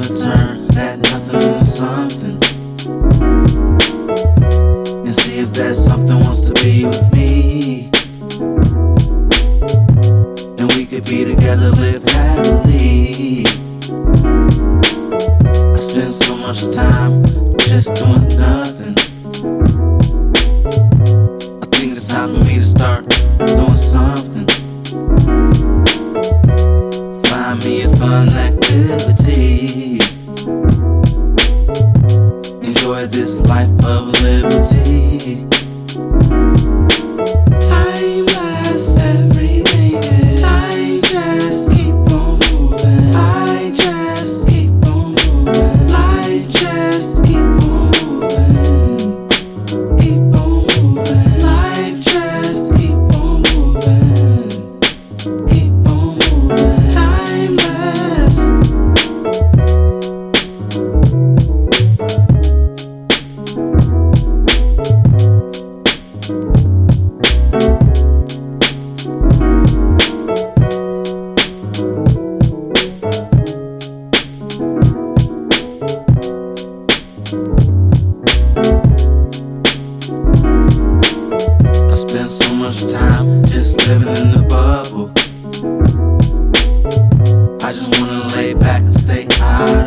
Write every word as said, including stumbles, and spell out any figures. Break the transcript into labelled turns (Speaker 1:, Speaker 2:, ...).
Speaker 1: turn that nothing into something, and see if that something wants to be with me, and we could be together, live happily. I spend so much time just doing nothing. I think it's time for me to start doing something. Find me a fun activity. Enjoy this life of liberty. Timeless, everything is. Time just keep on moving. I just keep on moving. Life just keep on moving. Keep on moving. Life just keep on moving. Keep on moving. Timeless. I spend so much time just living in the bubble. I just wanna lay back and stay high.